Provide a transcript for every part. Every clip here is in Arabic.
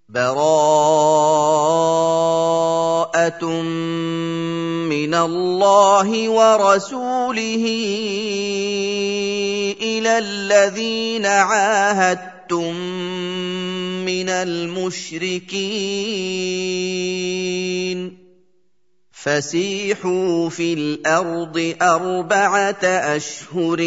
بَرَاءَةٌ مِّنَ اللَّهِ وَرَسُولِهِ إِلَى الَّذِينَ عَاهَدتُّم مِّنَ الْمُشْرِكِينَ فَسِيحُوا فِي الْأَرْضِ 4 أَشْهُرٍ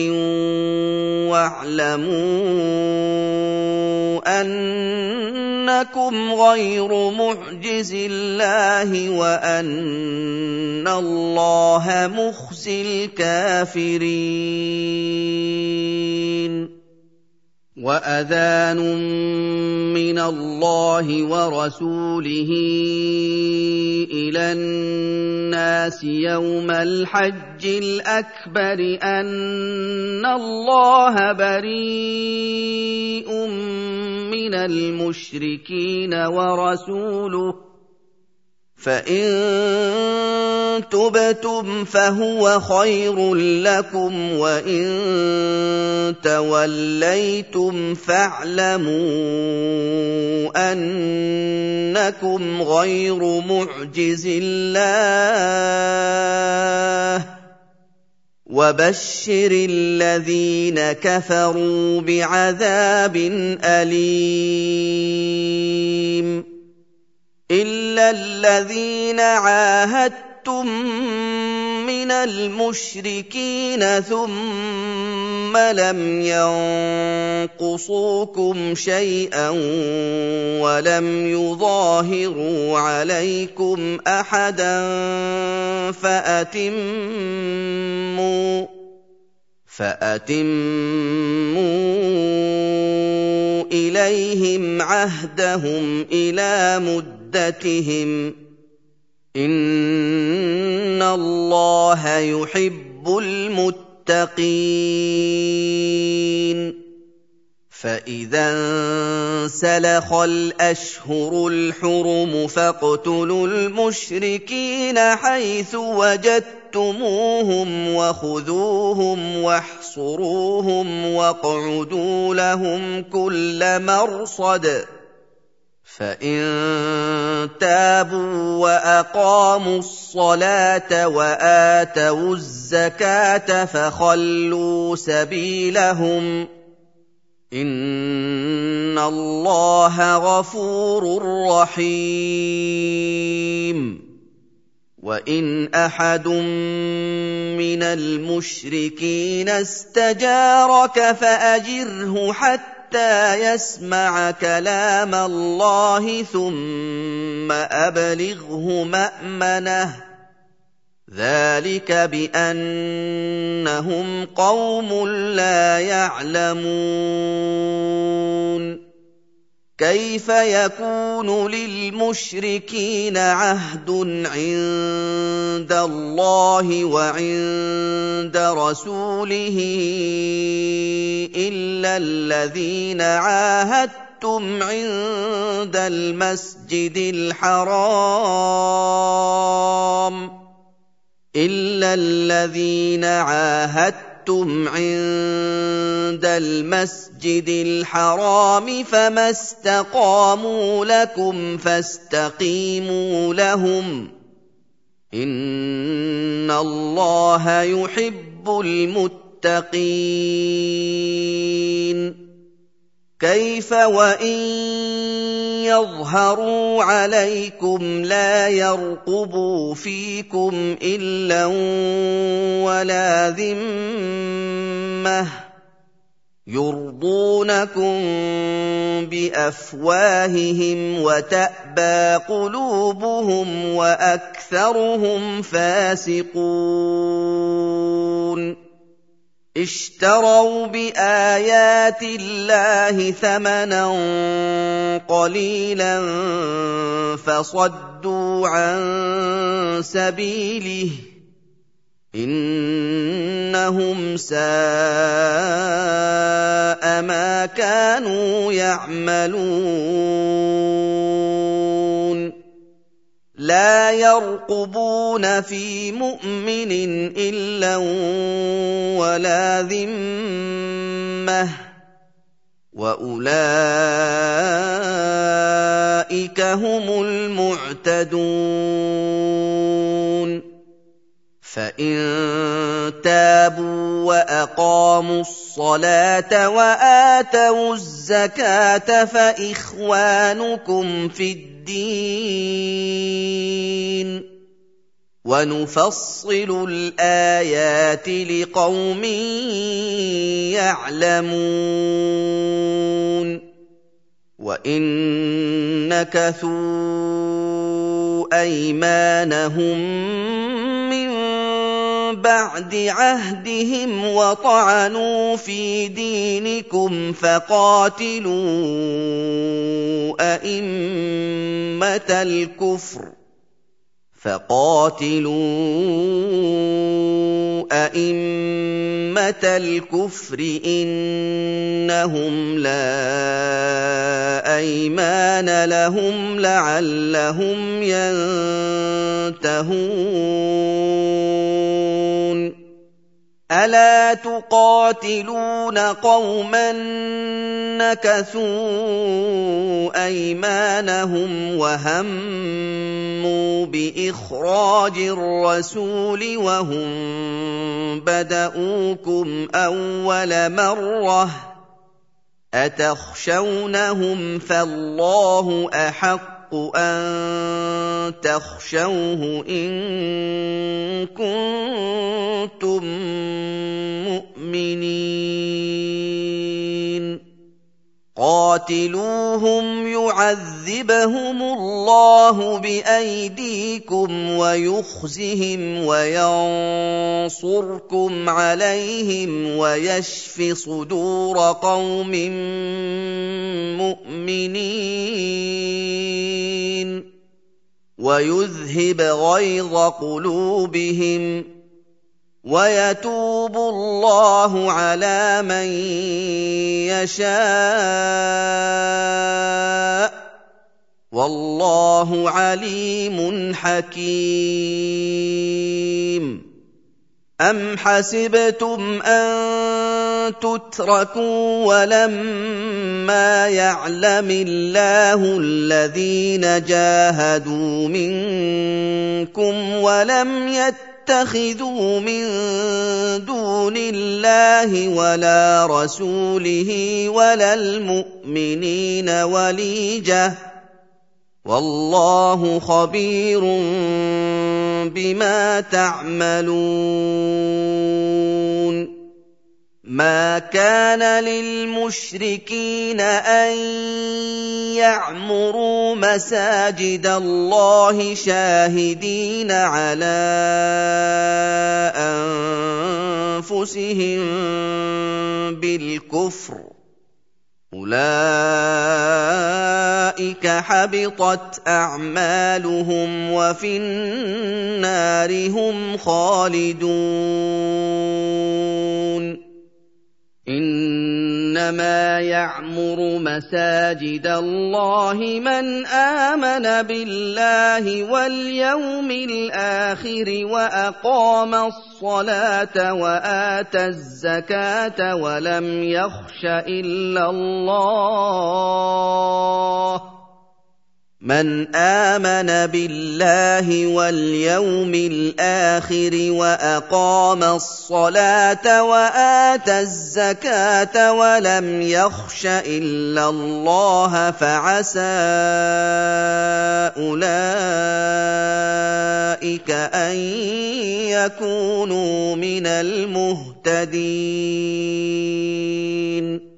وَاعْلَمُوا أَنَّكُمْ غَيْرُ مُعْجِزِي اللَّهِ وَأَنَّ اللَّهَ مُخْزِي الْكَافِرِينَ وَأَذَانٌ مِّنَ اللَّهِ وَرَسُولِهِ إِلَى النَّاسِ يَوْمَ الْحَجِّ الْأَكْبَرِ أَنَّ اللَّهَ بَرِيءٌ مِّنَ الْمُشْرِكِينَ وَرَسُولُهُ فَإِن تُبْتُمْ فَهُوَ خَيْرٌ لَّكُمْ وَإِن تَوَلَّيْتُمْ فَاعْلَمُوا أَنَّكُمْ غَيْرُ مُعْجِزِي اللَّهِ وَبَشِّرِ الَّذِينَ كَفَرُوا بِعَذَابٍ أَلِيمٍ إِلَّا الَّذِينَ عَاهَدتُّم مِّنَ الْمُشْرِكِينَ ثُمَّ لَمْ يَنقُصُوكُمْ شَيْئًا وَلَمْ يُظَاهِرُوا عَلَيْكُمْ أَحَدًا فَأَتِمُّوا إِلَيْهِمْ عَهْدَهُمْ إِلَىٰ مُدَّتِهِمْ ۚ إِنَّ اللَّهَ يُحِبُّ الْمُتَّقِينَ فَإِذَا انسَلَخَ الْأَشْهُرُ الْحُرُمُ فَاقْتُلُوا الْمُشْرِكِينَ حَيْثُ وَجَدتُّمُوهُمْ وَخُذُوهُمْ وَاحْصُرُوهُمْ وَاقْعُدُوا لَهُمْ كُلَّ مَرْصَدٍ فَإِن تَابُوا وَأَقَامُوا الصَّلَاةَ وَآتَوُا الزَّكَاةَ فَخَلُّوا سَبِيلَهُمْ ۚ إِنَّ اللَّهَ غَفُورٌ رَّحِيمٌ وَإِنْ أَحَدٌ مِّنَ الْمُشْرِكِينَ اسْتَجَارَكَ فَأَجِرْهُ حَتَّىٰ يَسْمَعَ كَلَامَ اللَّهِ ثُمَّ أَبْلِغْهُ مَأْمَنَهُ ۚ ذَٰلِكَ بِأَنَّهُمْ قَوْمٌ لَّا يَعْلَمُونَ كَيْفَ يَكُونُ لِلْمُشْرِكِينَ عَهْدٌ عِندَ اللَّهِ وَعِندَ رَسُولِهِ إِلَّا الَّذِينَ عَاهَدتُّمْ عِندَ الْمَسْجِدِ الْحَرَامِ فَمَا اسْتَقَامُوا لَكُمْ فَاسْتَقِيمُوا لَهُمْ ۚ إِنَّ اللَّهَ يُحِبُّ الْمُتَّقِينَ كَيْفَ وَإِن يَظْهَرُوا عَلَيْكُمْ لَا يَرْقُبُوا فِيكُمْ إِلًّا وَلَا ذِمَّةً يُرْضُونَكُم بِأَفْوَاهِهِمْ وَتَأْبَىٰ قُلُوبُهُمْ وَأَكْثَرُهُمْ فَاسِقُونَ اشْتَرَوْا بِآيَاتِ اللَّهِ ثَمَنًا قَلِيلًا فَصَدُّوا عَن سَبِيلِهِ ۚ إِنَّهُمْ سَاءَ مَا كَانُوا يَعْمَلُونَ لَا يَرْقُبُونَ فِي مُؤْمِنٍ إِلًّا وَلَا ذِمَّةً ۚ وَأُولَٰئِكَ هم المعتدون فإن تابوا وأقاموا الصلاة وآتوا الزكاة فإخوانكم في الدين ونفصل الآيات لقوم يعلمون وإن نكثوا أيمانهم من بعد عهدهم وطعنوا في دينكم فقاتلوا أئمة الكفر إنهم لا أيمان لهم لعلهم ينتهون ألا تقاتلون قوما نكثوا أيمانهم وهموا بإخراج الرسول وهم بدؤوكم أول مرة أتخشونهم فالله أحق أن تخشوه إن كنتم مؤمنين قاتلوهم يعذبهم الله بأيديكم ويخزهم وينصركم عليهم ويشف صدور قوم مؤمنين ويذهب غيظ قلوبهم ويتوب الله على من يشاء والله عليم حكيم أم حسبتم أن تتركوا ولما يعلم الله الذين جاهدوا منكم ولم يتخذوا من دون الله ولا رسوله ولا المؤمنين وليجة والله خبير بما تعملون ما كان للمشركين أن يعمروا مساجد الله شاهدين على أنفسهم بالكفر أولئك حبطت أعمالهم وفي النار هم خالدون إنما يعمر مساجد الله من آمن بالله واليوم الآخر وأقام الصلاة وآتى الزكاة ولم يخش إلا الله من آمن بالله واليوم الآخر وأقام الصلاة وآتى الزكاة ولم يخش إلا الله فعسى أولئك أن يكونوا من المهتدين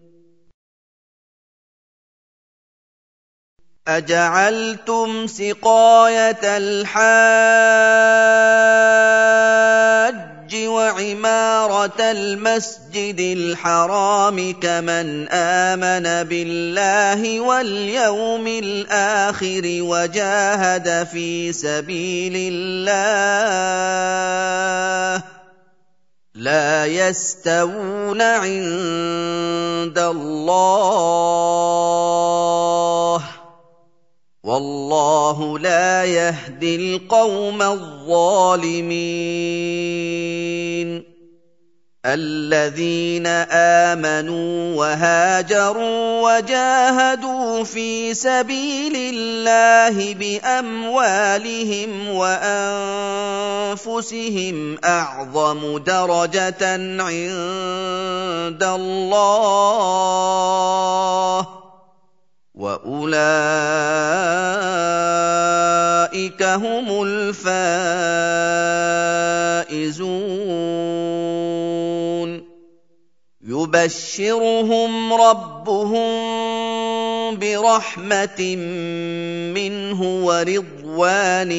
أجعلتم سقاية الحاج وعمارة المسجد الحرام كمن آمن بالله واليوم الآخر وجاهد في سبيل الله لا يستوون عند الله والله لا يهدي القوم الظالمين الذين آمنوا وهاجروا وجاهدوا في سبيل الله بأموالهم وأنفسهم أعظم درجة عند الله وأولئك هم الفائزون يبشرهم ربهم برحمة منه ورضوان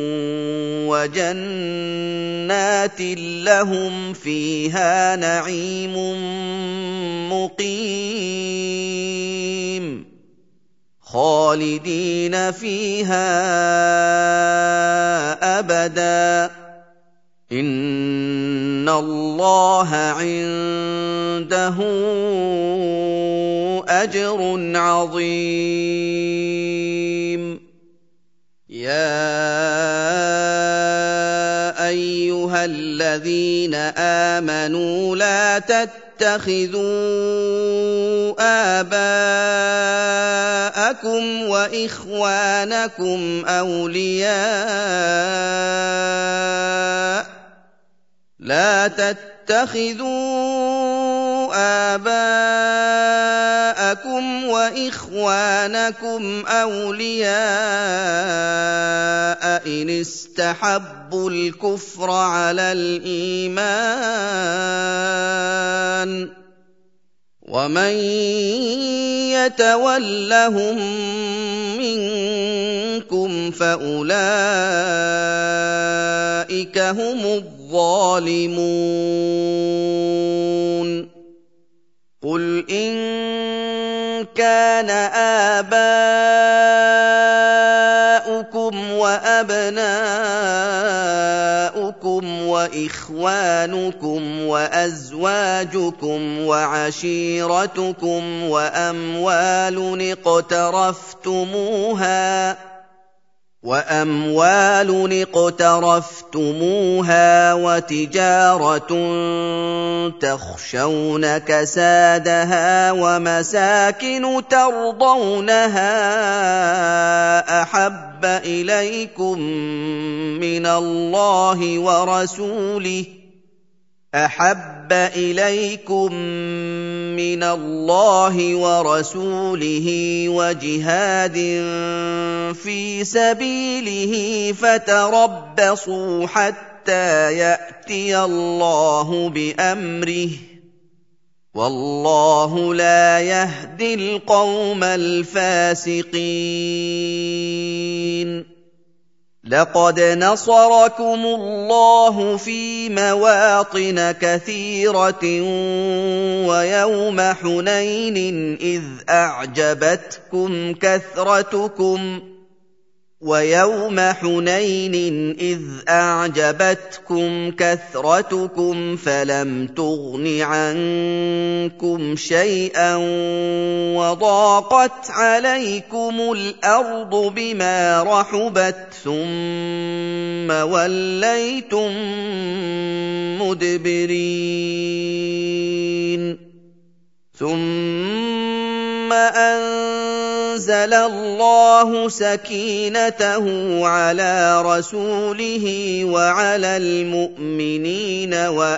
وجنات لهم فيها نعيم مقيم خالدين فيها أبدا إن الله عنده أجر عظيم يا أيها الذين آمنوا لا تتخذوا آباءكم وإخوانكم أولياء إن استحبوا الكفر على الإيمان ومن يتولهم منكم فأولئك هم الظالمون قل إن كان آباؤكم وأبناؤكم وإخوانكم وأزواجكم وعشيرتكم وأموال اقترفتموها وتجارة تخشون كسادها ومساكن ترضونها أحب إليكم من الله ورسوله وجهاد في سبيله فتربصوا حتى يأتي الله بأمره والله لا يهدي القوم الفاسقين لقد نصركم الله في مواطن كثيرة ويوم حنين إذ أعجبتكم كثرتكم فلم تغن عنكم شيئا وضاقت عليكم الأرض بما رحبت ثم وليتم مدبرين ثم أنزل الله سكينته على رسوله وعلى المؤمنين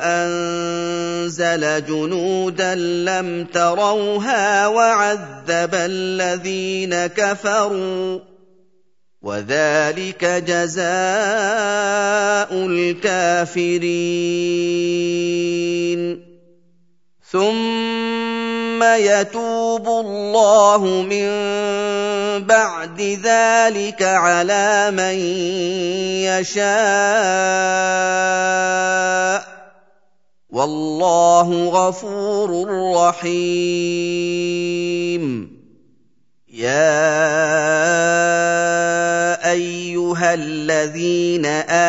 وأنزل جنودا لم تروها وعذب الذين كفروا وذلك جزاء الكافرين ثم يتوب الله من بعد ذلك على من يشاء والله غفور رحيم يا أيها الذين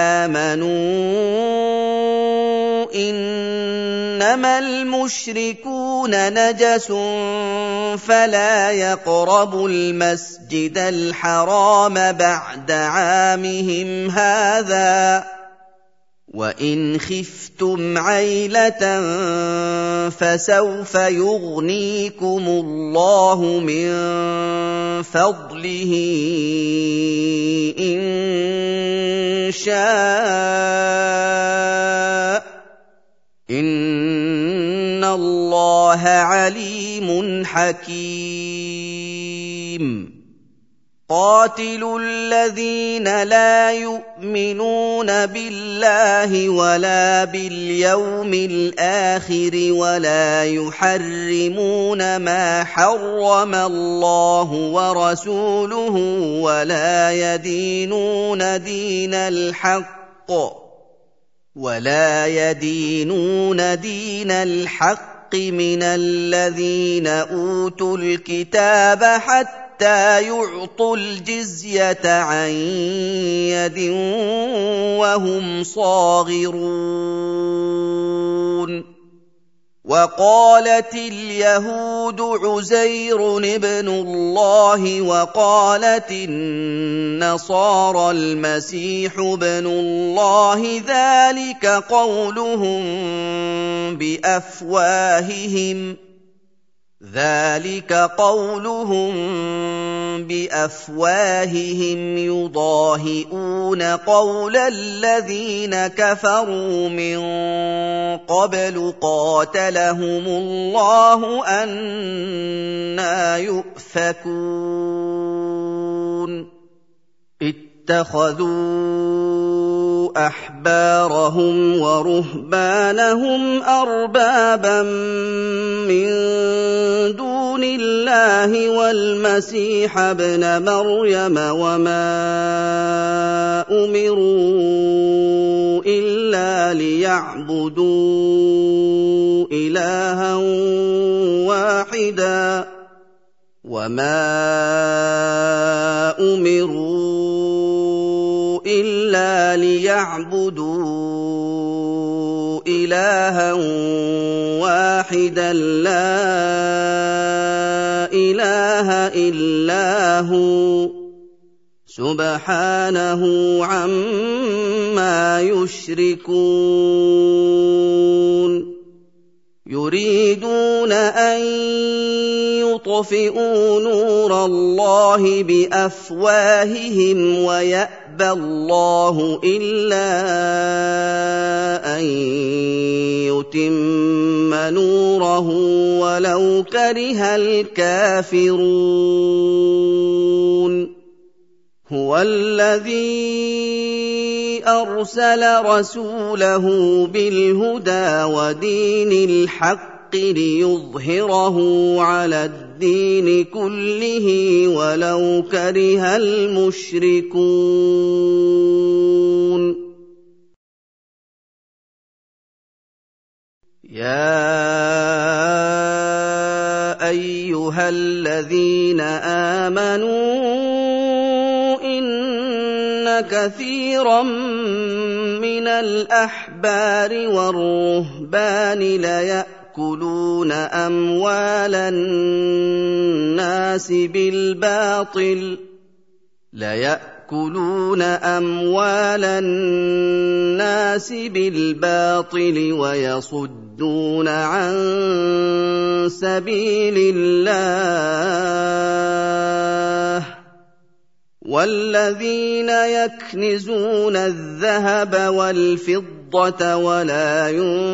آمنوا إنما المشركون نجس فلا يقربوا المسجد الحرام بعد عامهم هذا وَإِنْ خِفْتُمْ عَيْلَةً فَسَوْفَ يُغْنِيكُمُ اللَّهُ مِنْ فَضْلِهِ إِنْ شَاءَ ۚ إِنَّ اللَّهَ عَلِيمٌ حَكِيمٌ. قاتلوا الذين لا يؤمنون بالله ولا باليوم الآخر ولا يحرمون ما حرم الله ورسوله ولا يدينون دين الحق من الذين أوتوا الكتاب حتى يعطوا الجزية عن يد وهم صاغرون. وقالت اليهود عزير ابن الله وقالت النصارى المسيح ابن الله، ذلك قولهم بأفواههم يضاهئون قول الذين كفروا من قبل قاتلهم الله أنى يؤفكون. اتخذوا أحبارهم ورهبانهم أربابا من دون الله والمسيح ابن مريم وما أمروا إلا ليعبدوا إلها واحدا لا إله إلا هو سبحانه عما يشركون. يريدون أن يطفئوا نور الله بأفواههم ويأبى الله إلا أن يتم نوره ولو كره الكافرون. هو الذي أرسل رسوله بالهدى ودين الحق ليظهره على الدين كله ولو كره المشركون. يا أيها الذين آمنوا كثيرا من الأحبار والرهبان ليأكلون أموال الناس بالباطل ويصدون عن سبيل الله. والذين يكنزون الذهب والفضة ولا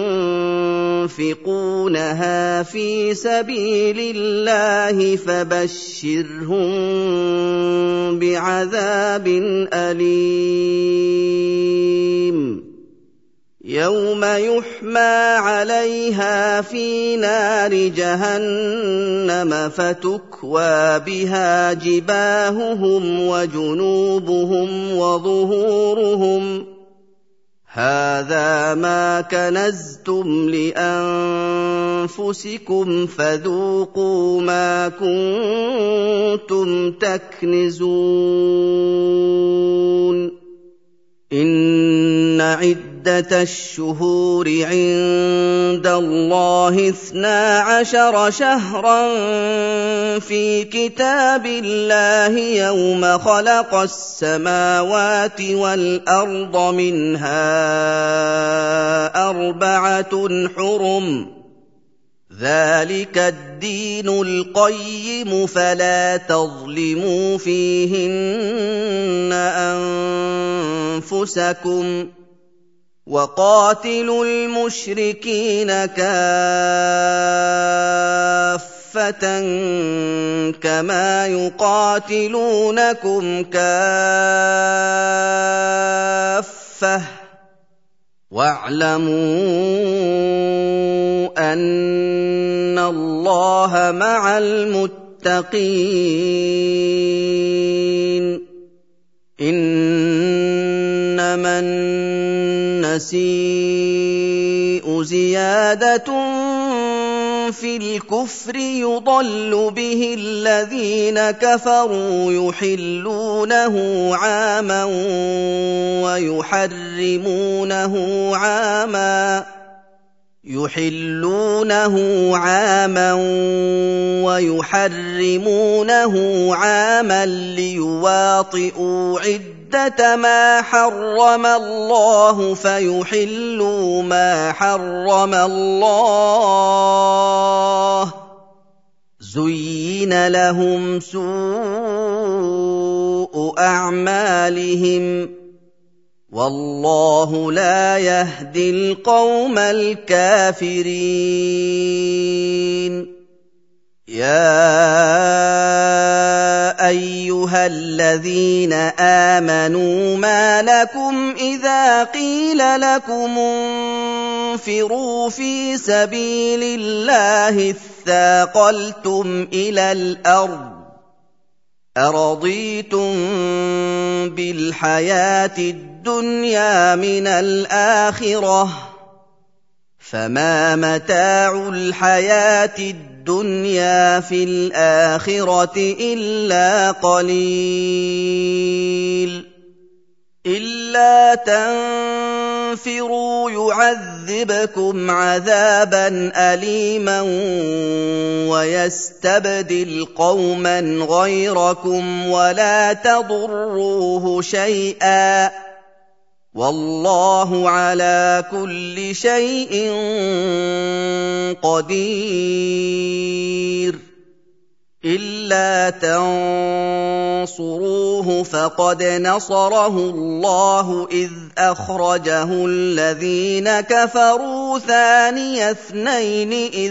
ينفقونها في سبيل الله فبشرهم بعذاب أليم. يوم يحمى عليها في نار جهنم فتكوى بها جباههم وجنوبهم وظهورهم هذا ما كنزتم لأنفسكم فذوقوا ما كنتم تكنزون. إن عدة عِدَّةَ الشُّهُورِ عِندَ اللَّهِ 12 شَهْرًا فِي كِتَابِ اللَّهِ يَوْمَ خَلَقَ السَّمَاوَاتِ وَالْأَرْضَ مِنْهَا 4 حُرُمٌ ۚ ذَٰلِكَ الدِّينُ الْقَيِّمُ ۚ فَلَا تَظْلِمُوا فِيهِنَّ أَنفُسَكُمْ ۚ وَقَاتِلُوا الْمُشْرِكِينَ كَافَّةً كَمَا يُقَاتِلُونَكُمْ كَافَّةً ۚ وَاعْلَمُوا أَنَّ اللَّهَ مَعَ الْمُتَّقِينَ. إِنَّمَا النَّسِيءُ زِيَادَةٌ فِي الْكُفْرِ يُضَلُّ بِهِ الَّذِينَ كَفَرُوا يُحِلُّونَهُ عَامًا وَيُحَرِّمُونَهُ عَامًا لِّيُوَاطِئُوا عِدَّةَ مَا حَرَّمَ اللَّهُ فَيُحِلُّوا مَا حَرَّمَ اللَّهُ ۚ زُيِّنَ لَهُمْ سُوءُ أَعْمَالِهِمْ ۗ وَاللَّهُ لَا يَهْدِي الْقَوْمَ الْكَافِرِينَ. يَا أَيُّهَا الَّذِينَ آمَنُوا مَا لَكُمْ إِذَا قِيلَ لَكُمُ انفِرُوا فِي سَبِيلِ اللَّهِ اثَّاقَلْتُمْ إِلَى الْأَرْضِ ۚ أَرَضِيتُم بِالْحَيَاةِ الدُّنْيَا مِنَ الْآخِرَةِ ۚ فَمَا مَتَاعُ الْحَيَاةِ الدُّنْيَا فِي الْآخِرَةِ إِلَّا قَلِيلٌ. إِلَّا تَنفِرُوا يُعَذِّبْكُمْ عَذَابًا أَلِيمًا وَيَسْتَبْدِلْ قَوْمًا غَيْرَكُمْ وَلَا تَضُرُّوهُ شَيْئًا ۗ وَاللَّهُ عَلَىٰ كُلِّ شَيْءٍ قَدِيرٌ. إِلَّا تَنصُرُوهُ فَقَدْ نَصَرَهُ اللَّهُ إِذْ أَخْرَجَهُ الَّذِينَ كَفَرُوا ثَانِيَ اثْنَيْنِ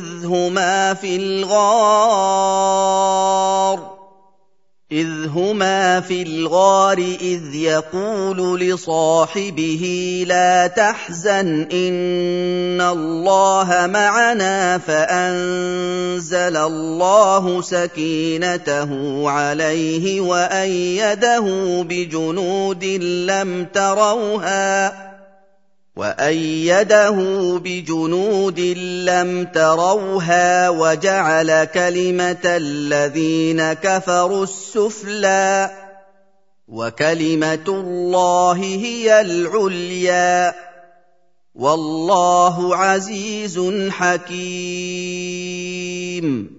إِذْ هُمَا فِي الْغَارِ إِذْ يَقُولُ لِصَاحِبِهِ لَا تَحْزَنْ إِنَّ اللَّهَ مَعَنَا فَأَنزَلَ اللَّهُ سَكِينَتَهُ عَلَيْهِ وَأَيَّدَهُ بِجُنُودٍ لَّمْ تَرَوْهَا وَجَعَلَ كَلِمَةَ الَّذِينَ كَفَرُوا السُّفْلَىٰ ۗ وَكَلِمَةُ اللَّهِ هِيَ الْعُلْيَا ۗ وَاللَّهُ عَزِيزٌ حَكِيمٌ.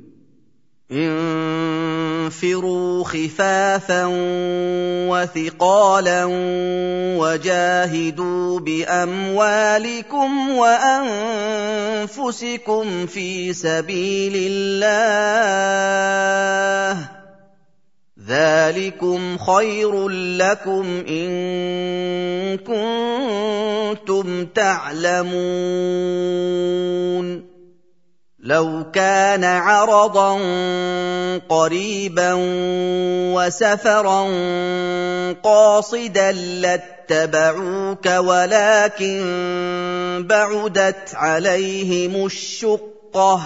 انفِرُوا خِفَافًا وَثِقَالًا وَجَاهِدُوا بِأَمْوَالِكُمْ وَأَنفُسِكُمْ فِي سَبِيلِ اللَّهِ ۚ ذَٰلِكُمْ خَيْرٌ لَّكُمْ إِن كُنتُمْ تَعْلَمُونَ. لَوْ كَانَ عَرَضًا قَرِيبًا وَسَفَرًا قَاصِدًا لَّاتَّبَعُوكَ وَلَٰكِن بَعُدَتْ عَلَيْهِمُ الشُّقَّةُ ۚ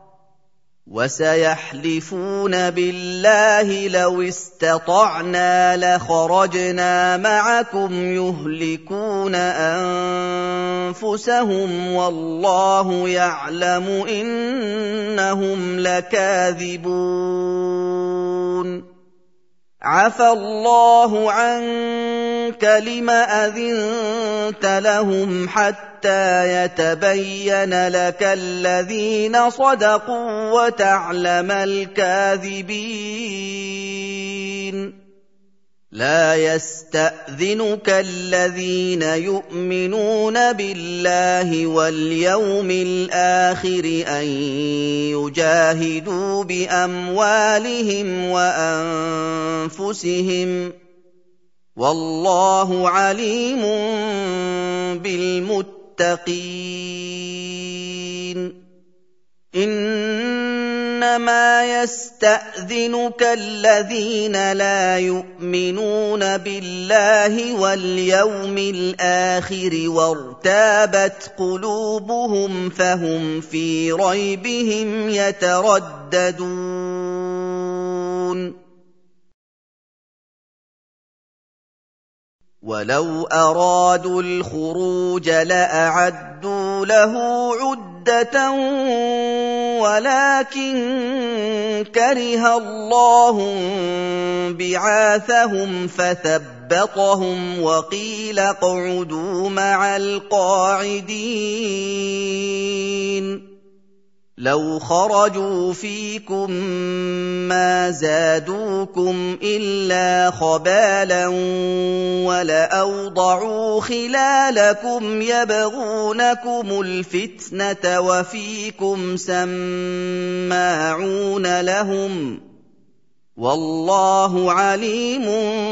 وَسَيَحْلِفُونَ بِاللَّهِ لَوِ اسْتَطَعْنَا لَخَرَجْنَا مَعَكُمْ يُهْلِكُونَ أَنفُسَهُمْ وَاللَّهُ يَعْلَمُ إِنَّهُمْ لَكَاذِبُونَ. عفى الله عنك لم أذنت لهم حتى يتبين لك الذين صدقوا وتعلم الكاذبين لا يستأذنك الذين يؤمنون بالله واليوم الآخر أن يجاهدوا بأموالهم وأنفسهم والله عليم بالمتقين إنما يستأذنك الذين لا يؤمنون بالله واليوم الآخر وارتابت قلوبهم فهم في ريبهم يترددون ولو أرادوا الخروج لأعدوا له عدة ولكن كره الله بعاثهم فثبطهم وقيل اقعدوا مع القاعدين لو خرجوا فيكم ما زادوكم إلا خبالا ولأوضعوا خلالكم يبغونكم الفتنة وفيكم سماعون لهم والله عليم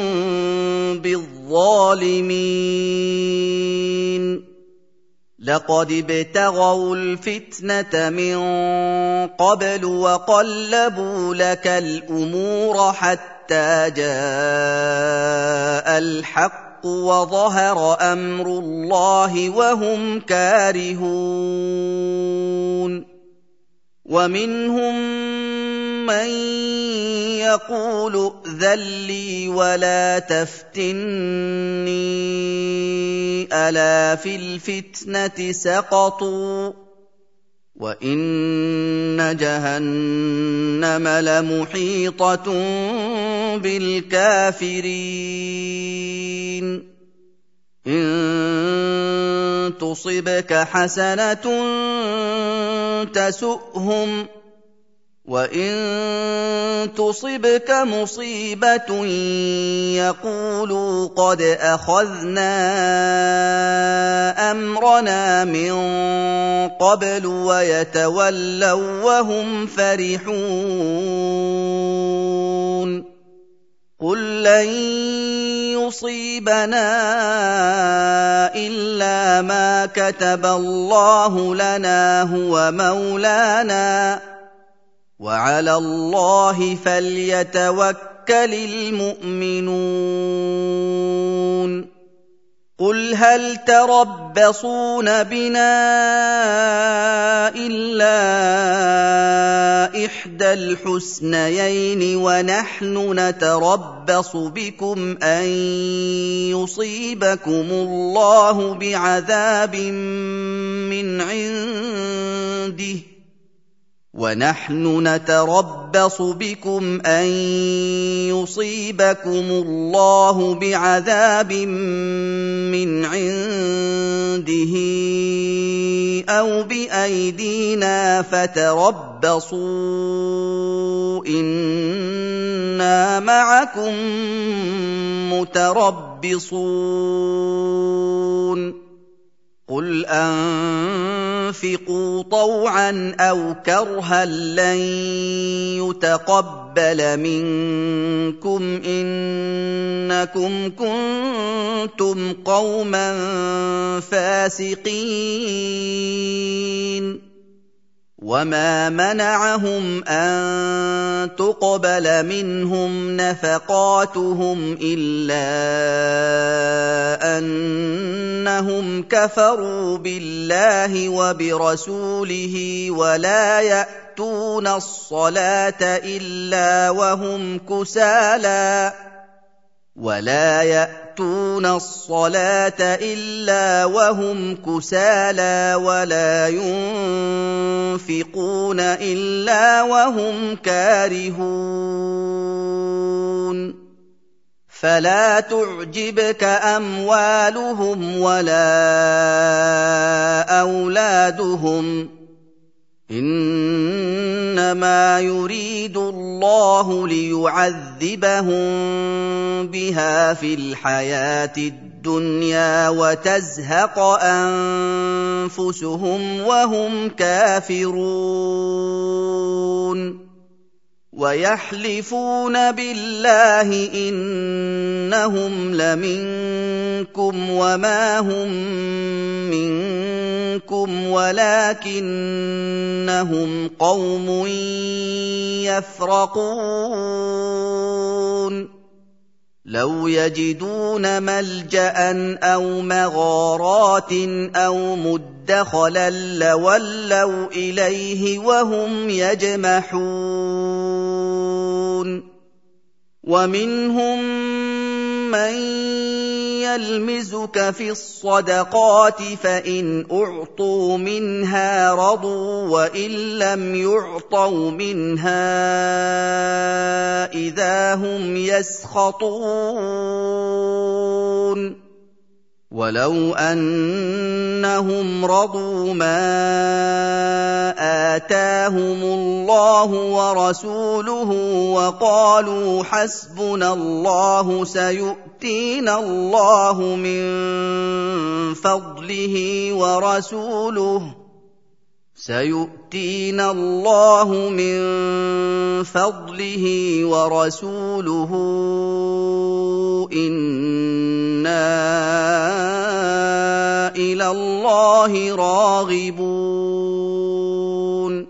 بالظالمين لقد ابتغوا الفتنة من قبل وقلبوا لك الأمور حتى جاء الحق وظهر أمر الله وهم كارهون ومنهم من يقول ائذن لي ولا تفتني ألا في الفتنة سقطوا وإن جهنم لمحيطة بالكافرين إن تصبك حسنة تسؤهم وإن تصبك مصيبة يقولوا قد أخذنا أمرنا من قبل ويتولوا وهم فرحون قل لن يصيبنا إلا ما كتب الله لنا هو مولانا وعلى الله فليتوكل المؤمنون قل هل تربصون بنا إلا إحدى الحسنيين ونحن نتربص بكم أن يصيبكم الله بعذاب من عنده ونحن نتربص بكم أن يصيبكم الله بعذاب من عنده أو بأيدينا فتربصوا إنا معكم متربصون قل أنفقوا طوعا أو كرها لن يتقبل منكم إنكم كنتم قوما فاسقين وما منعهم أن تقبل منهم نفقاتهم إلا أنهم كفروا بالله وبرسوله ولا يأتون الصلاة إلا وهم كسالى ولا ينفقون إلا وهم كارهون فلا تعجبك أموالهم ولا أولادهم إنما يريد الله ليعذبهم بها في الحياة الدنيا وتزهق أنفسهم وهم كافرون ويحلفون بالله إنهم لمنكم وما هم منكم ولكنهم قوم يفرقون لو يجدون ملجأ أو مغارات أو مدخلا لولوا إليه وهم يجمحون ومنهم من يلمزك في الصدقات فإن أعطوا منها رضوا وإن لم يعطوا منها إذا هم يسخطون ولو أنهم رضوا ما آتاهم الله ورسوله وقالوا حسبنا الله سيؤتينا الله من فضله ورسوله إنا إلى الله راغبون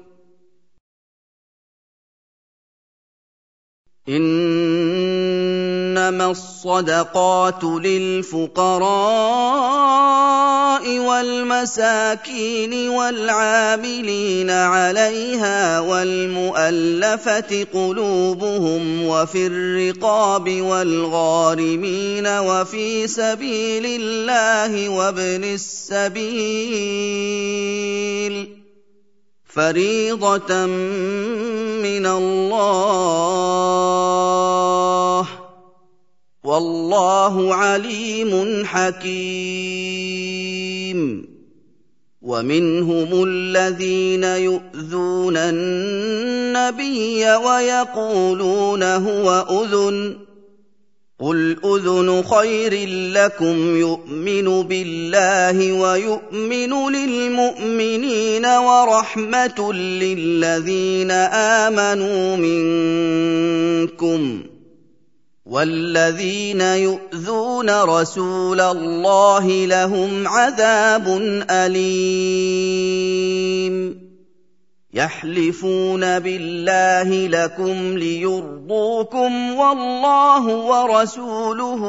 إنما الصدقات للفقراء والمساكين والعاملين عليها والمؤلفة قلوبهم وفي الرقاب والغارمين وفي سبيل الله وابن السبيل فريضة من الله والله عليم حكيم ومنهم الذين يؤذون النبي ويقولون هو أذن قل أذن خير لكم يؤمن بالله ويؤمن للمؤمنين ورحمة للذين آمنوا منكم والذين يؤذون رسول الله لهم عذاب أليم يحلفون بالله لكم ليرضوكم والله ورسوله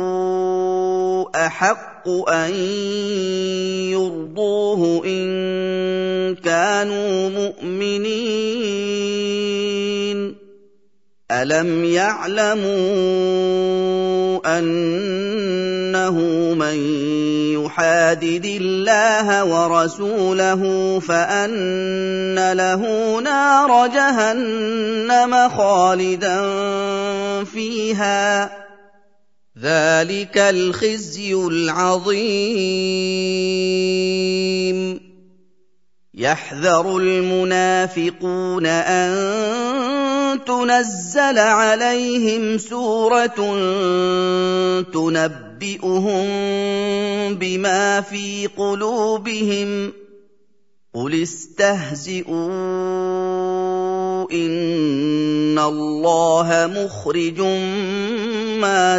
أحق أن يرضوه إن كانوا مؤمنين ألم يعلموا أنه من يحادد الله ورسوله فأن له نار جهنم خالدا فيها ذلك الخزي العظيم يحذر المنافقون أن تنزل عليهم سورة تنبئهم بما في قلوبهم قل استهزئوا إن الله مخرج ما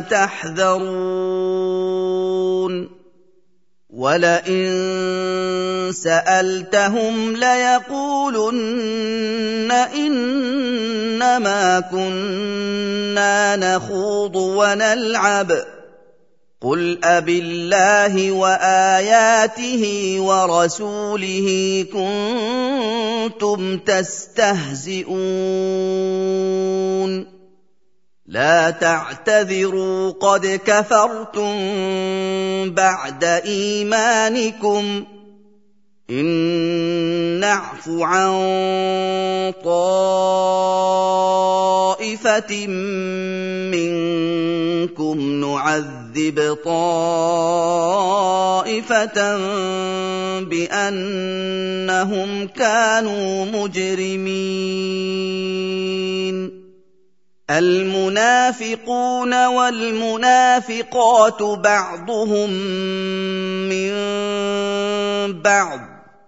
تحذرون وَلَئِن سَأَلْتَهُمْ لَيَقُولُنَّ إِنَّمَا كُنَّا نَخُوضُ وَنَلْعَبُ ۚ قُلْ أَبِاللَّهِ وَآيَاتِهِ وَرَسُولِهِ كُنتُمْ تَسْتَهْزِئُونَ لَا تَعْتَذِرُوا قَدْ كَفَرْتُم بَعْدَ إِيمَانِكُمْ إِن نَّعْفُ عَن طَائِفَةٍ مِّنكُمْ نُعَذِّبْ طَائِفَةً بِأَنَّهُمْ كَانُوا مُجْرِمِينَ الْمُنَافِقُونَ وَالْمُنَافِقَاتُ بَعْضُهُم مِّن بَعْضٍ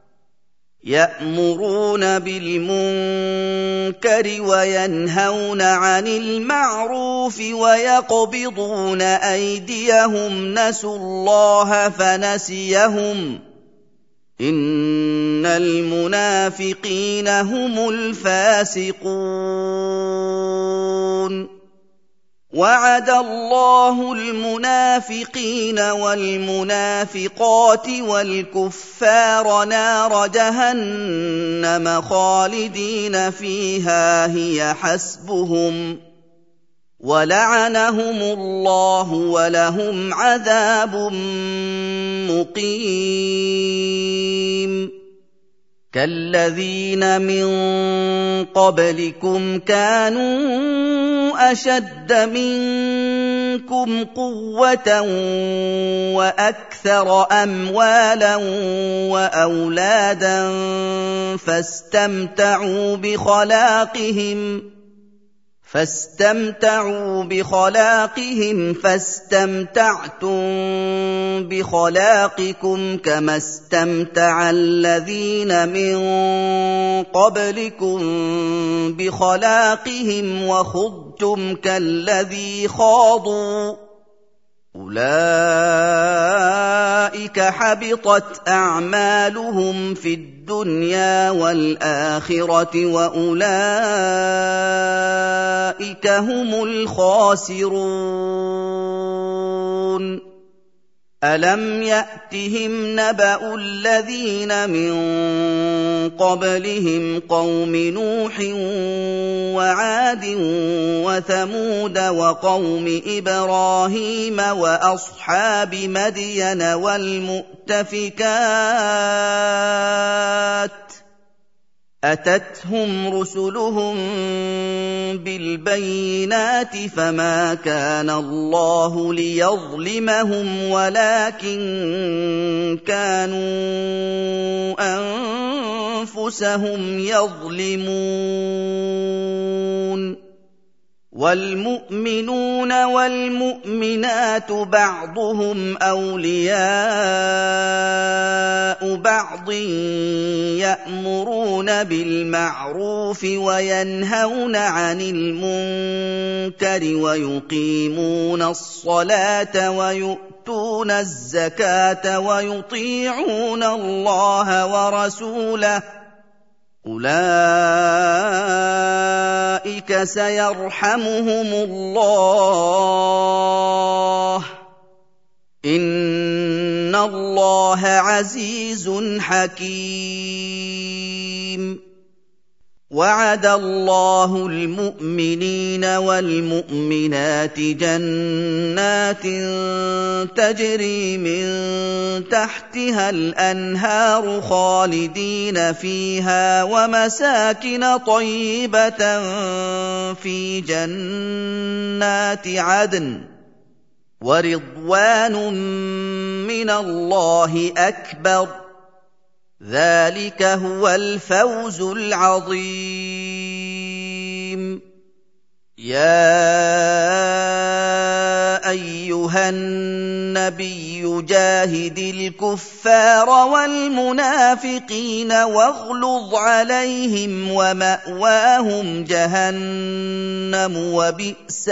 يَأْمُرُونَ بِالْمُنكَرِ وَيَنْهَوْنَ عَنِ الْمَعْرُوفِ وَيَقْبِضُونَ أَيْدِيَهُمْ نَسُوا اللَّهَ فَنَسِيَهُمْ ۗ إِنَّ الْمُنَافِقِينَ هُمُ الْفَاسِقُونَ وَعَدَ اللَّهُ الْمُنَافِقِينَ وَالْمُنَافِقَاتِ وَالْكُفَّارَ نَارَ جَهَنَّمَ خَالِدِينَ فِيهَا هِيَ حَسْبُهُمْ وَلَعَنَهُمُ اللَّهُ وَلَهُمْ عَذَابٌ مُّقِيمٌ كَالَّذِينَ مِن قَبْلِكُمْ كَانُوا أَشَدَّ مِنكُمْ قُوَّةً وَأَكْثَرَ أَمْوَالًا وَأَوْلَادًا فاستمتعوا بخلاقهم فاستمتعتم بخلاقكم كما استمتع الذين من قبلكم بخلاقهم وخضتم كالذي خاضوا أولئك حبطت أعمالهم في الدنيا والآخرة وأولئك هم الخاسرون ألم يأتهم نبأ الذين من قبلهم قوم نوح وعاد وثمود وقوم إبراهيم وأصحاب مدين والمؤتفكات أتتهم رسلهم بالبينات فما كان الله ليظلمهم ولكن كانوا أنفسهم يظلمون والمؤمنون والمؤمنات بعضهم أولياء بعض يأمرون بالمعروف وينهون عن المنكر ويقيمون الصلاة ويؤتون الزكاة ويطيعون الله ورسوله أولئك سيرحمهم الله إن الله عزيز حكيم وعد الله المؤمنين والمؤمنات جنات تجري من تحتها الأنهار خالدين فيها ومساكن طيبة في جنات عدن ورضوان من الله أكبر ذلك هو الفوز العظيم يا أيها النبي جاهد الكفار والمنافقين واغلظ عليهم ومأواهم جهنم وبئس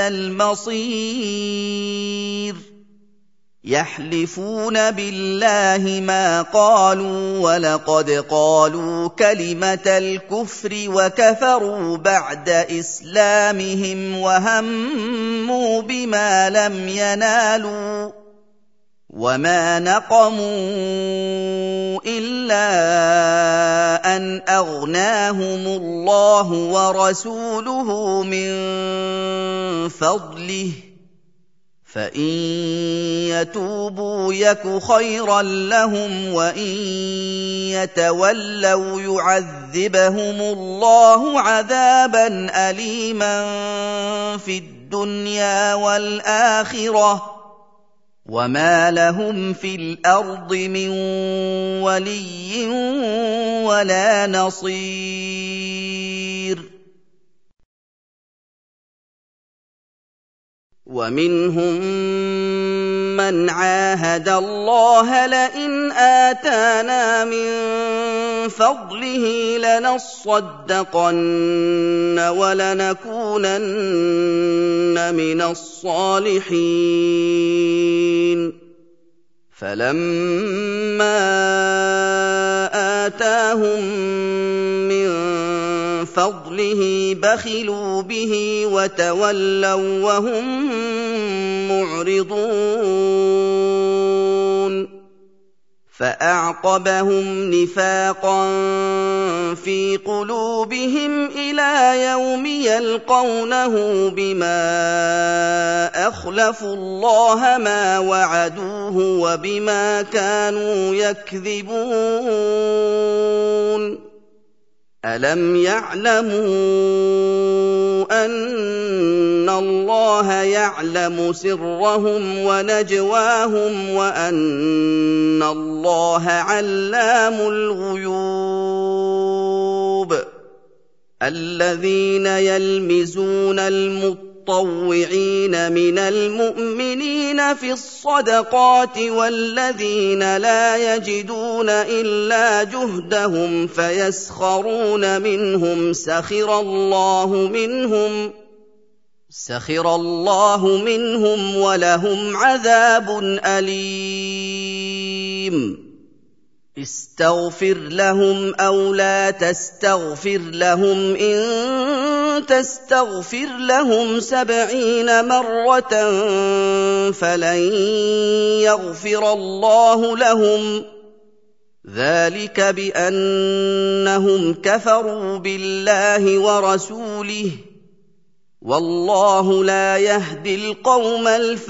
المصير يحلفون بالله ما قالوا ولقد قالوا كلمة الكفر وكفروا بعد إسلامهم وهموا بما لم ينالوا وما نقموا إلا أن أغناهم الله ورسوله من فضله فإن يتوبوا يك خيرا لهم وإن يتولوا يعذبهم الله عذابا أليما في الدنيا والآخرة وما لهم في الأرض من ولي ولا نصير ومنهم من عاهد الله لئن آتانا من فضله لنصدقن ولنكونن من الصالحين فلما آتاهم من فضله بخلوا به وتولوا وهم معرضون فأعقبهم نفاقا في قلوبهم إلى يوم يلقونه بما أخلفوا الله ما وعدوه وبما كانوا يكذبون ألم يعلموا أن الله يعلم سرهم ونجواهم وأن الله علام الغيوب الذين يلمزون المطوعين من المؤمنين في الصدقات والذين لا يجدون إلا جهدهم فيسخرون منهم سخر الله منهم ولهم عذاب أليم استغفر لهم أو لا تستغفر لهم إن تستغفر لهم 70 مرة فلن يغفر الله لهم ذلك بأنهم كفروا بالله ورسوله والله لا يهدي القوم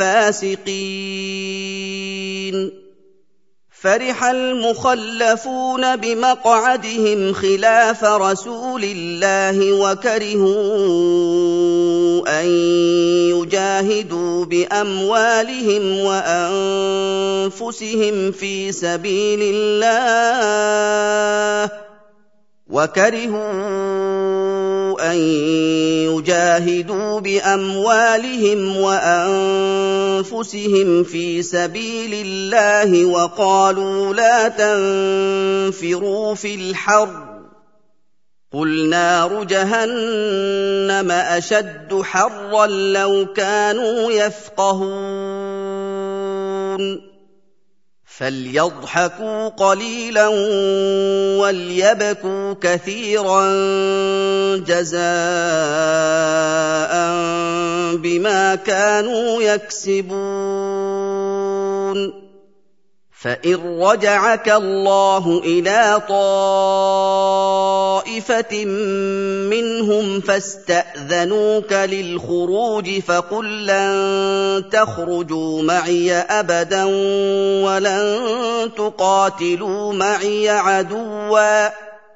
الفاسقين فرح المخلفون بمقعدهم خلاف رسول الله وكرهوا أن يجاهدوا بأموالهم وأنفسهم في سبيل الله وقالوا لا تنفروا في الحر قل نار جهنم أشد حرا لو كانوا يفقهون فليضحكوا قليلا وليبكوا كثيرا جزاء بما كانوا يكسبون فإن رجعك الله إلى طائفة منهم فاستأذنوك للخروج فقل لن تخرجوا معي أبدا ولن تقاتلوا معي عدوا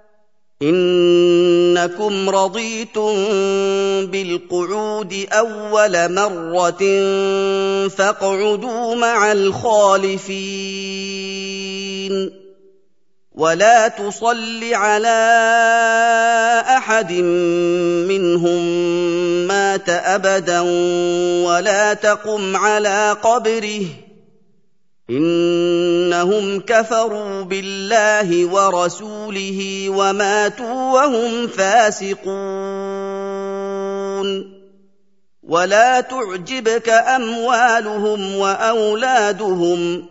إنكم رضيتم بالقعود أول مرة فاقعدوا مع الخالفين ولا تصل على أحد منهم مات أبدا ولا تقم على قبره إنهم كفروا بالله ورسوله وماتوا وهم فاسقون ولا تعجبك أموالهم وأولادهم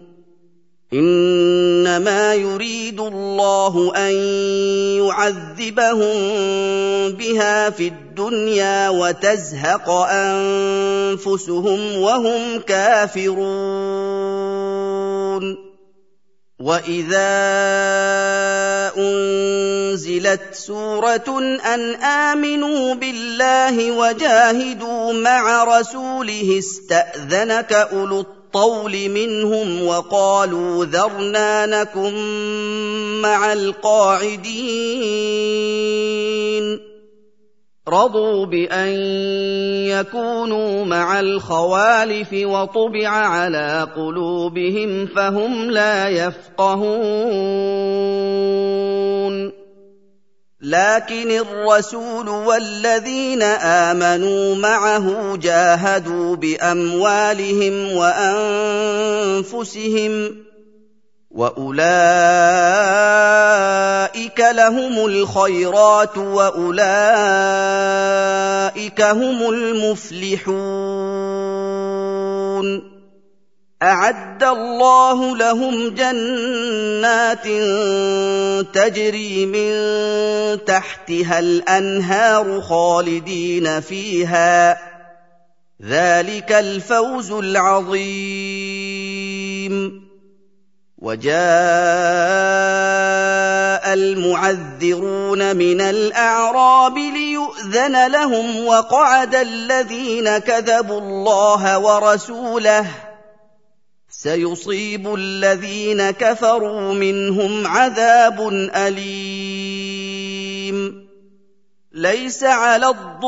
إنما يريد الله أن يعذبهم بها في الدنيا وتزهق أنفسهم وهم كافرون وإذا أنزلت سورة أن آمنوا بالله وجاهدوا مع رسوله استأذنك أولو الطول منهم وقالوا ذرنا نكن مع القاعدين رَضُوا بِأَن يَكُونُوا مَعَ الْخَوَالِفِ وَطُبِعَ عَلَىٰ قُلُوبِهِمْ فَهُمْ لَا يَفْقَهُونَ لكن الرسول والذين آمنوا معه جاهدوا بأموالهم وأنفسهم وأولئك لهم الخيرات وأولئك هم المفلحون أعد الله لهم جنات تجري من تحتها الأنهار خالدين فيها ذلك الفوز العظيم وجاء المعذرون من الأعراب ليؤذن لهم وقعد الذين كذبوا الله ورسوله سيصيب الذين كفروا منهم عذاب أليم ليس على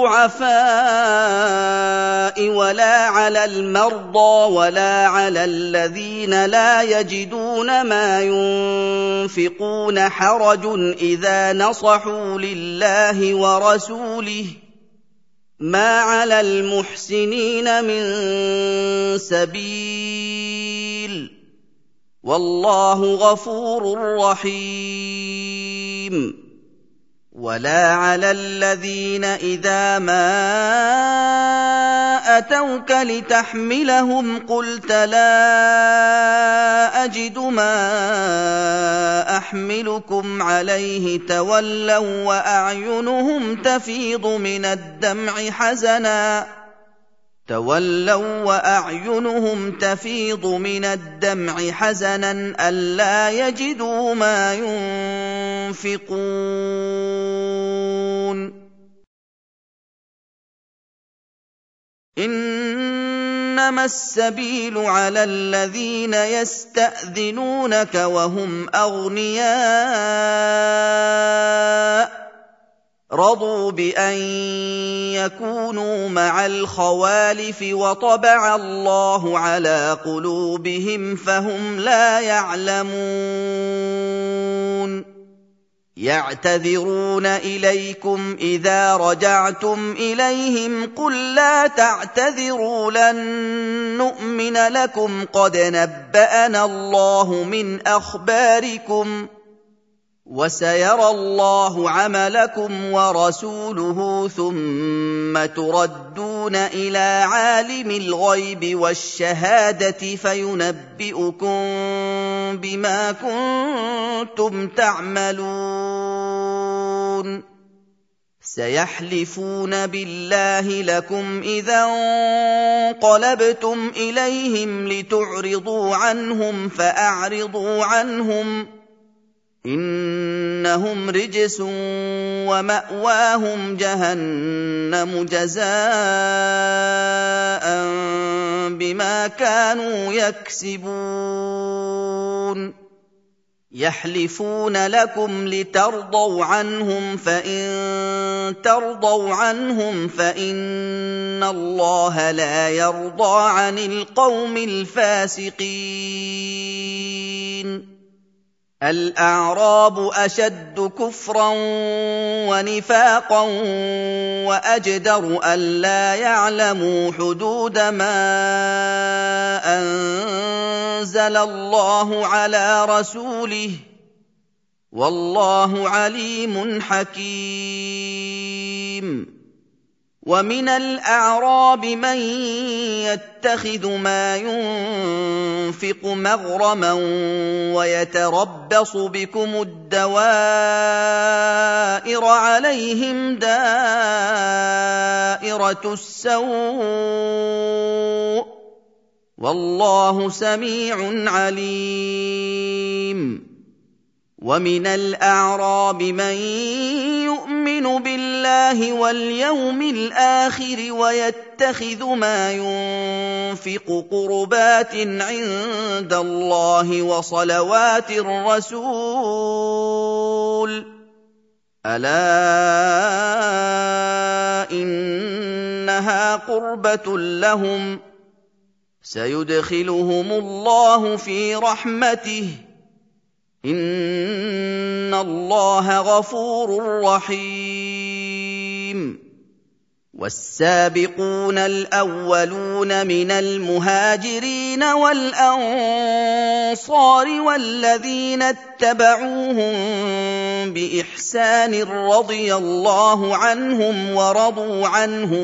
الضعفاء ولا على المرضى ولا على الذين لا يجدون ما ينفقون حرج إذا نصحوا لله ورسوله ما على المحسنين من سبيل والله غفور رحيم ولا على الذين إذا ما أتوك لتحملهم قلت لا أجد ما أحملكم عليه تولوا وأعينهم تفيض من الدمع حزنا ألا يجدوا ما ينفقون إنما السبيل على الذين يستأذنونك وهم أغنياء رضوا بأن يكونوا مع الخوالف وطبع الله على قلوبهم فهم لا يعلمون يعتذرون إليكم إذا رجعتم إليهم قل لا تعتذروا لن نؤمن لكم قد نبأنا الله من أخباركم وسيرى الله عملكم ورسوله ثم تردون إلى عالم الغيب والشهادة فينبئكم بما كنتم تعملون سيحلفون بالله لكم إذا انقلبتم إليهم لتعرضوا عنهم فأعرضوا عنهم إنهم رجس ومأواهم جهنم جزاء بما كانوا يكسبون يحلفون لكم لترضوا عنهم فإن ترضوا عنهم فإن الله لا يرضى عن القوم الفاسقين الأعراب أشد كفرا ونفاقا وأجدر ألا يعلموا حدود ما أنزل الله على رسوله والله عليم حكيم ومن الأعراب من يتخذ ما ينفق مغرما ويتربص بكم الدوائر عليهم دائرة السوء والله سميع عليم ومن الأعراب من يؤمن بالله واليوم الآخر ويتخذ ما ينفق قربات عند الله وصلوات الرسول ألا وإنها قربة لهم سيدخلهم الله في رحمته إن الله غفور رحيم والسابقون الأولون من المهاجرين والأنصار والذين اتبعوهم بإحسان رضي الله عنهم ورضوا عنه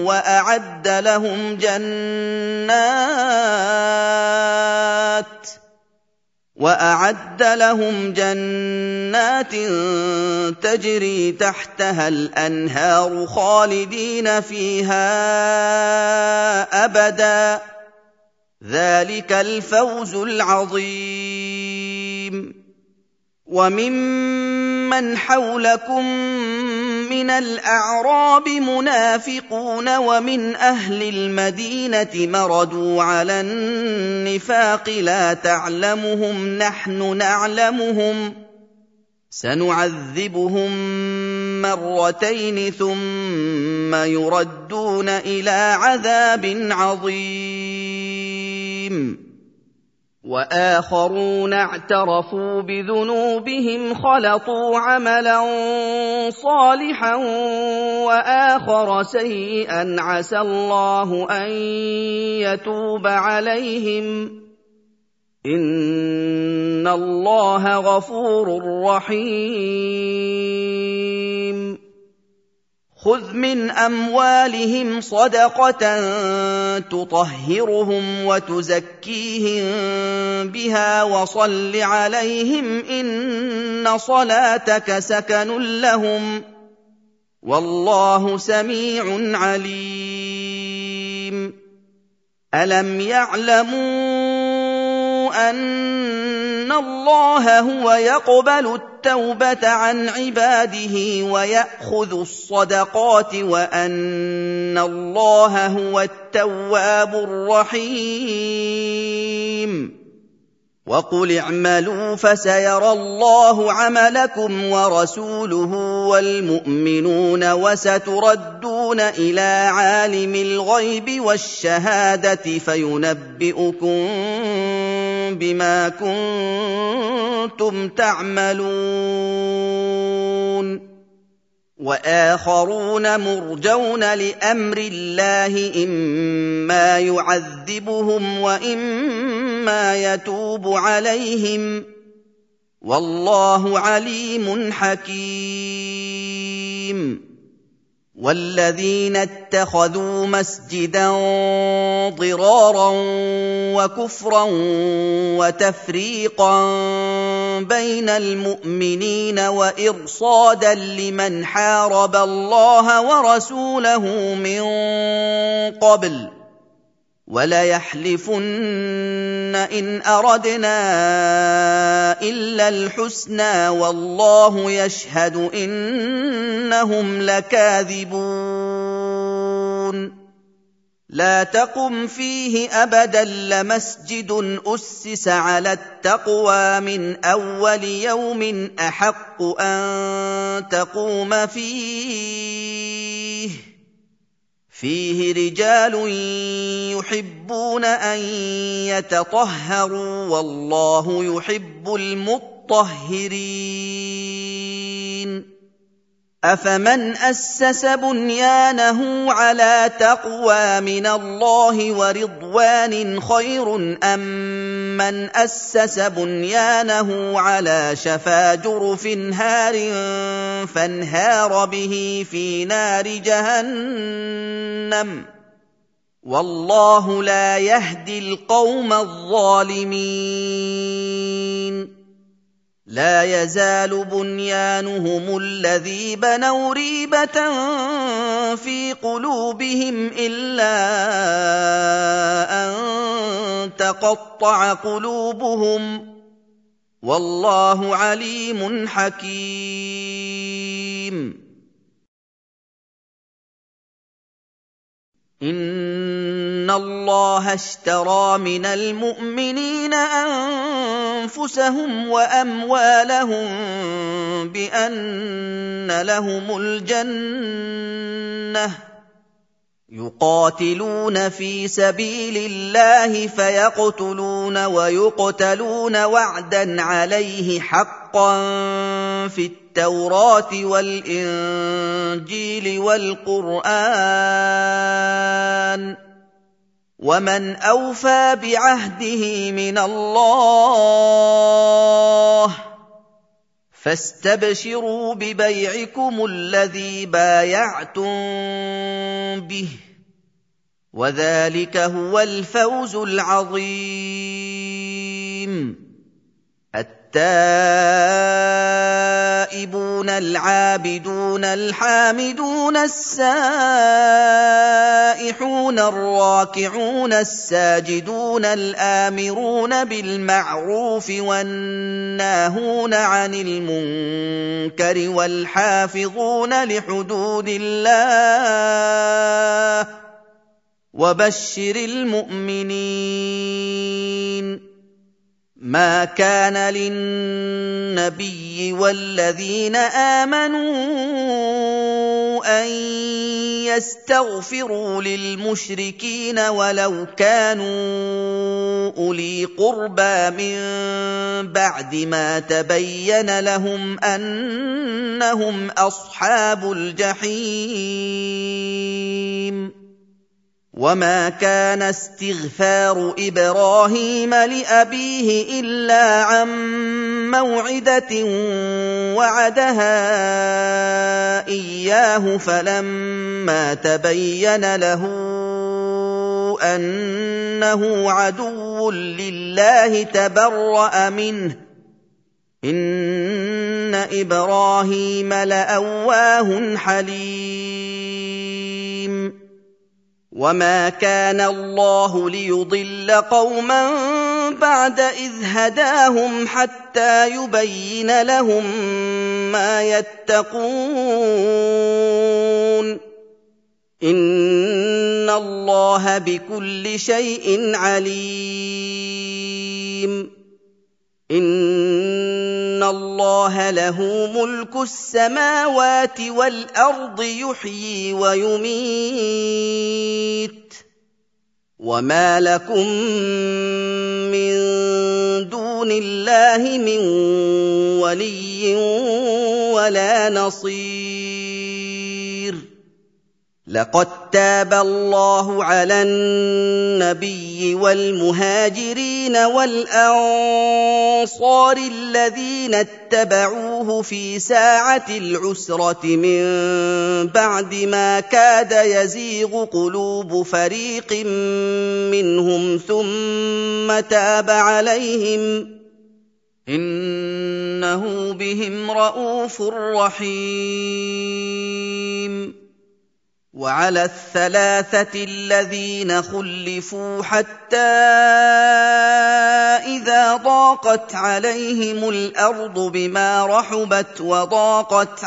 وأعد لهم جنات تجري تحتها الأنهار خالدين فيها أبدا ذلك الفوز العظيم وممن حولكم من الأعراب منافقون ومن أهل المدينة مردوا على النفاق لا تعلمهم نحن نعلمهم سنعذبهم مرتين ثم يردون إلى عذاب عظيم وآخرون اعترفوا بذنوبهم خلطوا عملا صالحا وآخر سيئا عسى الله أن يتوب عليهم إن الله غفور رحيم خذ من أموالهم صدقة تطهرهم وتزكيهم بها وصل عليهم إن صلاتك سكن لهم والله سميع عليم ألم يعلموا أن الله هو يقبل التوبة عن عباده ويأخذ الصدقات وأن الله هو التواب الرحيم وقل اعملوا فسيرى الله عملكم ورسوله والمؤمنون وستردون إلى عالم الغيب والشهادة فينبئكم بما كنتم تعملون وآخرون مرجون لأمر الله إما يعذبهم وإما يتوب عليهم والله عليم حكيم والذين اتخذوا مسجدا ضرارا وكفرا وتفريقا بين المؤمنين وإرصادا لمن حارب الله ورسوله من قبل وليحلفن إن أردنا إلا الحسنى والله يشهد إنهم لكاذبون لا تقم فيه أبدا لمسجد أسس على التقوى من أول يوم أحق أن تقوم فيه رجال يحبون أن يتطهروا والله يحب المطهرين أفمن أسس بنيانه على تقوى من الله ورضوان خير أم من أسس بنيانه على شفا جرف هار فانهار به في نار جهنم والله لا يهدي القوم الظالمين لا يزال بنيانهم الذي بنوا ريبة في قلوبهم إلا أن تقطع قلوبهم والله عليم حكيم إن الله اشترى من المؤمنين أنفسهم وأموالهم بأن لهم الجنة يقاتلون في سبيل الله فيقتلون ويقتلون وعدا عليه حقا في التوراة والإنجيل والقرآن ومن أوفى بعهده من الله فاستبشروا ببيعكم الذي بايعتم به وذلك هو الفوز العظيم التائبون العابدون الحامدون السائحون الراكعون الساجدون الآمرون بالمعروف والناهون عن المنكر والحافظون لحدود الله وبشر المؤمنين ما كان للنبي والذين آمنوا أن يستغفروا للمشركين ولو كانوا أولي قربى من بعد ما تبين لهم أنهم أصحاب الجحيم وما كان استغفار إبراهيم لأبيه إلا عن موعدة وعدها إياه فلما تبين له أنه عدو لله تبرأ منه إن إبراهيم لأواه حليم وما كان الله ليضل قوما بعد إذ هداهم حتى يبين لهم ما يتقون إن الله بكل شيء عليم إن الله له ملك السماوات والأرض يحيي ويميت وما لكم من دون الله من ولي ولا نصير لقد تاب الله على النبي والمهاجرين والأنصار الذين اتبعوه في ساعة العسرة من بعد ما كاد يزيغ قلوب فريق منهم ثم تاب عليهم إنه بهم رءوف رحيم وعلى الثلاثة الذين خلفوا حتى إذا ضاقت عليهم الأرض بما رحبت وضاقت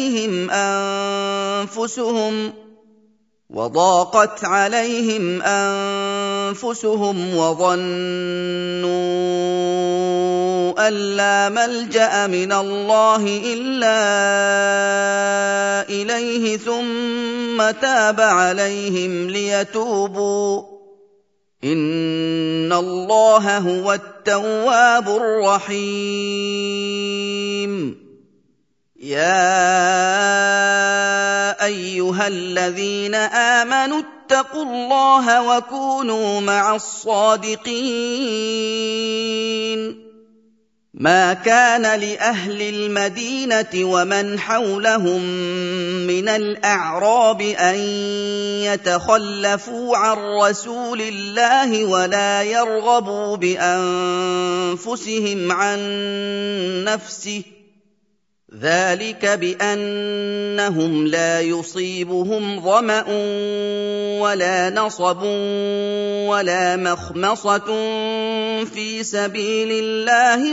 عليهم أنفسهم وظنوا أن لا ملجأ من الله إلا إليه ثم تاب عليهم ليتوبوا إن الله هو التواب الرحيم يا أيها الذين آمنوا اتقوا الله وكونوا مع الصادقين ما كان لأهل المدينة ومن حولهم من الأعراب أن يتخلفوا عن رسول الله ولا يرغبوا بأنفسهم عن نفسه ذلك بأنهم لا يصيبهم ظمأ ولا نصب ولا مخمصة في سبيل الله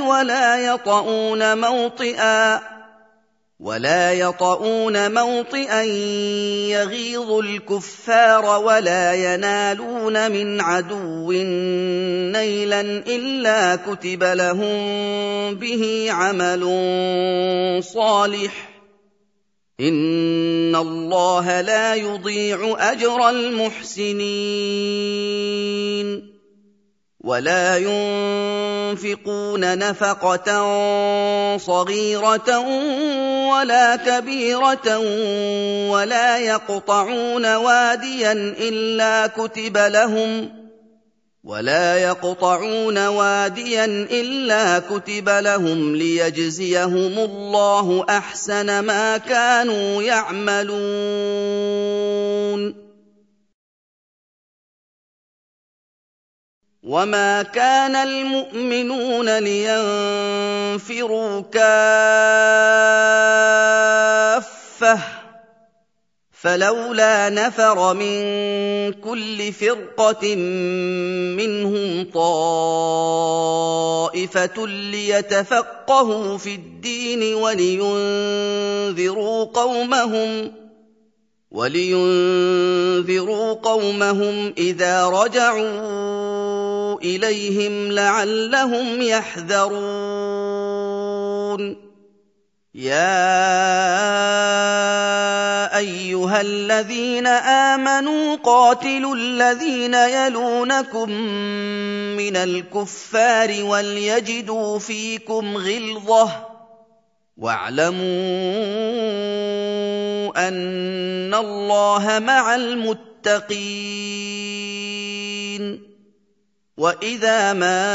ولا يطؤون موطئا يغيظ الكفار ولا ينالون من عدو نيلا إلا كتب لهم به عمل صالح إِنَّ اللَّهَ لَا يُضِيعُ أَجْرَ الْمُحْسِنِينَ وَلَا يُنفِقُونَ نَفَقَةً صَغِيرَةً وَلَا كَبِيرَةً وَلَا يَقْطَعُونَ وَادِيًا إِلَّا كُتِبَ لَهُمْ لِيَجْزِيَهُمُ اللَّهُ أَحْسَنَ مَا كَانُوا يَعْمَلُونَ وَمَا كَانَ الْمُؤْمِنُونَ لِيَنفِرُوا كَافَّةً فَلَوْلَا نَفَرَ مِن كُلِّ فِرْقَةٍ مِّنْهُمْ طَائِفَةٌ لِّيَتَفَقَّهُوا فِي الدِّينِ وَلِيُنذِرُوا قَوْمَهُمْ إِذَا رَجَعُوا إِلَيْهِمْ لَعَلَّهُمْ يَحْذَرُونَ يَا أَيُّهَا الَّذِينَ آمَنُوا قَاتِلُوا الَّذِينَ يَلُونَكُم مِّنَ الْكُفَّارِ وَلْيَجِدُوا فِيكُمْ غِلْظَةً وَاعْلَمُوا أَنَّ اللَّهَ مَعَ الْمُتَّقِينَ وَإِذَا مَا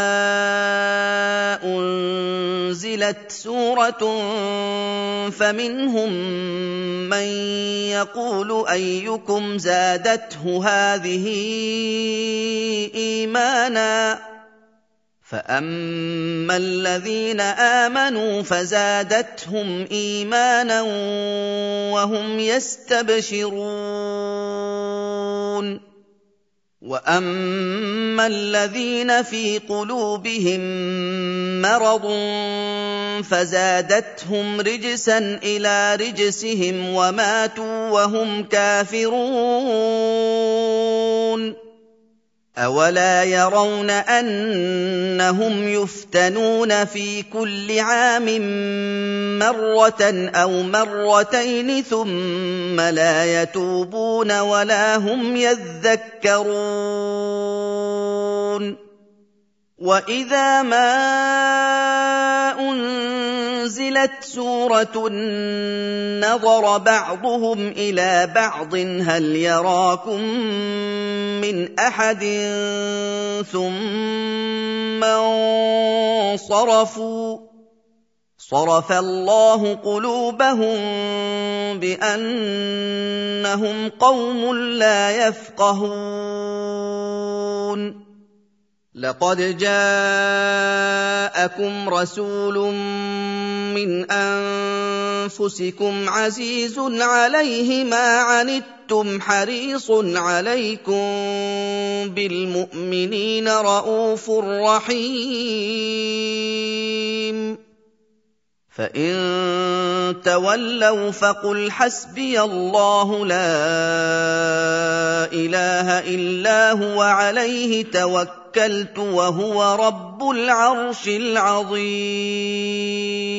أُنزِلَتْ سُورَةٌ فَمِنْهُم مَّن يَقُولُ أَيُّكُمْ زَادَتْهُ هَٰذِهِ إِيمَانًا فَأَمَّا الَّذِينَ آمَنُوا فَزَادَتْهُمْ إِيمَانًا وَهُمْ يَسْتَبْشِرُونَ وَأَمَّا الَّذِينَ فِي قُلُوبِهِم مَّرَضٌ فَزَادَتْهُمْ رِجْسًا إِلَىٰ رِجْسِهِمْ وَمَاتُوا وَهُمْ كَافِرُونَ أَوَلَا يَرَوْنَ أَنَّهُمْ يُفْتَنُونَ فِي كُلِّ عَامٍ مَّرَّةً أَوْ مَرَّتَيْنِ ثُمَّ لَا يَتُوبُونَ وَلَا هُمْ يَذَّكَّرُونَ وَإِذَا مَا أُنزِلَتْ سُورَةٌ نَّظَرَ بَعْضُهُمْ إِلَىٰ بَعْضٍ هَلْ يَرَاكُم مِّنْ أَحَدٍ ثُمَّ انصَرَفُوا صَرَفَ اللَّهُ قُلُوبَهُم بِأَنَّهُمْ قَوْمٌ لَّا يَفْقَهُونَ لَقَدْ جَاءَكُمْ رَسُولٌ مِّنْ أَنفُسِكُمْ عَزِيزٌ عَلَيْهِ مَا عَنِتُّمْ حَرِيصٌ عَلَيْكُم بِالْمُؤْمِنِينَ رَءُوفٌ رَّحِيمٌ فَإِن تَوَلَّوْا فَقُلْ حَسْبِيَ اللَّهُ لَا إِلَٰهَ إِلَّا هُوَ عَلَيْهِ تَوَكَّلْتُ وَهُوَ رَبُّ الْعَرْشِ الْعَظِيمِ